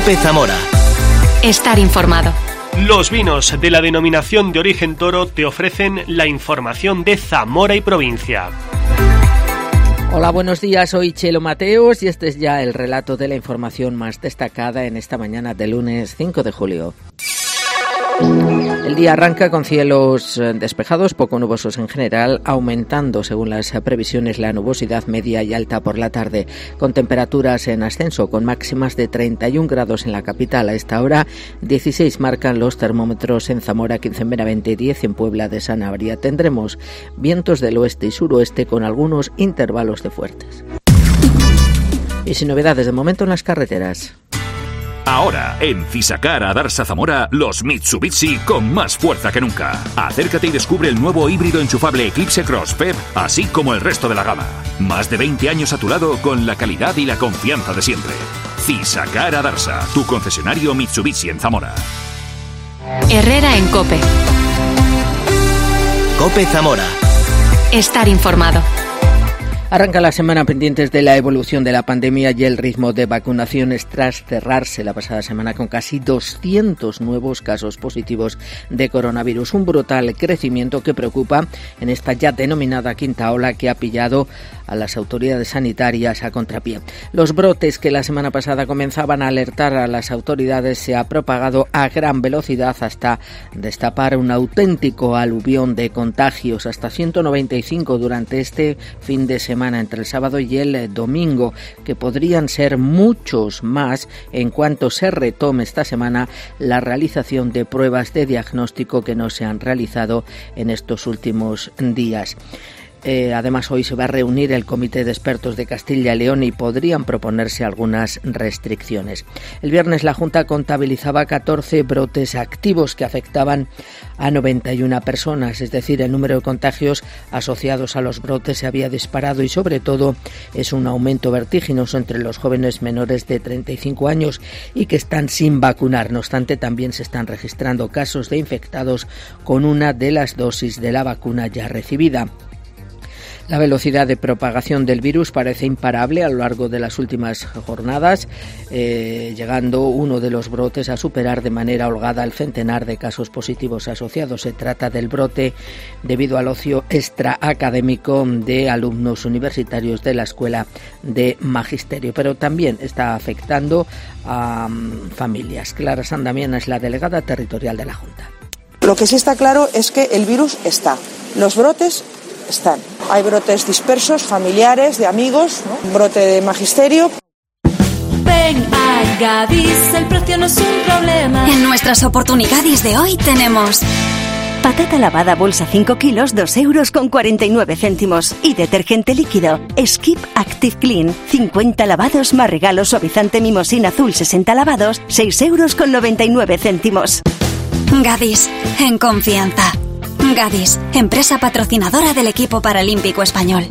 COPE Zamora. Estar informado. Los vinos de la denominación de origen Toro te ofrecen la información de Zamora y provincia. Hola, buenos días, soy Chelo Mateos y este es ya el relato de la información más destacada en esta mañana de lunes 5 de julio. El día arranca con cielos despejados, poco nubosos en general, aumentando según las previsiones la nubosidad media y alta por la tarde, con temperaturas en ascenso, con máximas de 31 grados en la capital. A esta hora 16 marcan los termómetros en Zamora, 15 en Benavente, 10 en Puebla de Sanabria. Tendremos vientos del oeste y suroeste con algunos intervalos de fuertes. Y sin novedades de momento en las carreteras. Ahora, en Fisacar Adarsa Zamora, los Mitsubishi con más fuerza que nunca. Acércate y descubre el nuevo híbrido enchufable Eclipse Cross PHEV, así como el resto de la gama. Más de 20 años a tu lado con la calidad y la confianza de siempre. Fisacar Adarsa, tu concesionario Mitsubishi en Zamora. Herrera en COPE. COPE Zamora. Estar informado. Arranca la semana pendientes de la evolución de la pandemia y el ritmo de vacunaciones tras cerrarse la pasada semana con casi 200 nuevos casos positivos de coronavirus. Un brutal crecimiento que preocupa en esta ya denominada quinta ola que ha pillado a las autoridades sanitarias a contrapié. Los brotes que la semana pasada comenzaban a alertar a las autoridades se ha propagado a gran velocidad hasta destapar un auténtico aluvión de contagios, hasta 195 durante este fin de semana entre el sábado y el domingo, que podrían ser muchos más en cuanto se retome esta semana la realización de pruebas de diagnóstico que no se han realizado en estos últimos días. Además, hoy se va a reunir el Comité de Expertos de Castilla y León y podrían proponerse algunas restricciones. El viernes la Junta contabilizaba 14 brotes activos que afectaban a 91 personas, es decir, el número de contagios asociados a los brotes se había disparado y sobre todo es un aumento vertiginoso entre los jóvenes menores de 35 años y que están sin vacunar. No obstante, también se están registrando casos de infectados con una de las dosis de la vacuna ya recibida. La velocidad de propagación del virus parece imparable a lo largo de las últimas jornadas, llegando uno de los brotes a superar de manera holgada el centenar de casos positivos asociados. Se trata del brote debido al ocio extraacadémico de alumnos universitarios de la Escuela de Magisterio, pero también está afectando a familias. Clara Sandamiana es la delegada territorial de la Junta. Lo que sí está claro es que el virus está, los brotes están. Hay brotes dispersos, familiares, de amigos, ¿no? Un brote de magisterio. Ven a Gadis, el precio no es un problema. En nuestras oportunidades de hoy tenemos patata lavada bolsa 5 kilos, 2,49 €. Y detergente líquido Skip Active Clean, 50 lavados más regalo suavizante mimosina azul 60 lavados, 6,99 €. Gadis, en confianza. Gadis, empresa patrocinadora del equipo paralímpico español.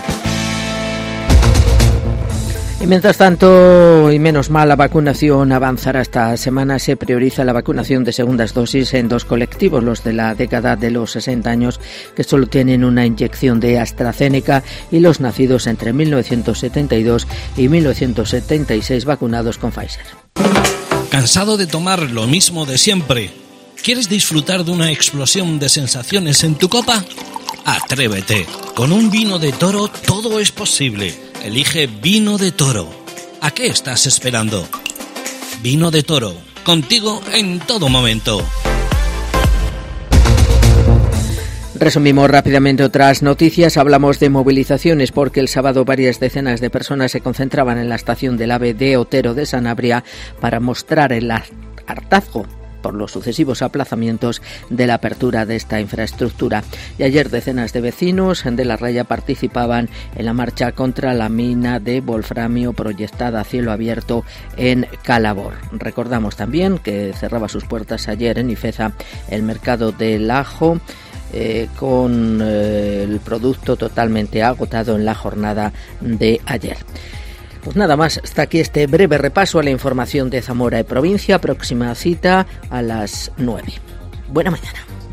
Y mientras tanto, y menos mal, la vacunación avanzará. Esta semana se prioriza la vacunación de segundas dosis en dos colectivos, los de la década de los 60 años, que solo tienen una inyección de AstraZeneca, y los nacidos entre 1972 y 1976 vacunados con Pfizer. ¿Cansado de tomar lo mismo de siempre? ¿Quieres disfrutar de una explosión de sensaciones en tu copa? Atrévete. Con un vino de Toro todo es posible. Elige Vino de Toro. ¿A qué estás esperando? Vino de Toro. Contigo en todo momento. Resumimos rápidamente otras noticias. Hablamos de movilizaciones porque el sábado varias decenas de personas se concentraban en la estación del AVE de Otero de Sanabria para mostrar el hartazgo por los sucesivos aplazamientos de la apertura de esta infraestructura. Y ayer decenas de vecinos de La Raya participaban en la marcha contra la mina de wolframio proyectada a cielo abierto en Calabor. Recordamos también que cerraba sus puertas ayer en Ifeza el mercado del ajo, con el producto totalmente agotado en la jornada de ayer. Pues nada más, hasta aquí este breve repaso a la información de Zamora y provincia. Próxima cita a las 9. Buena mañana.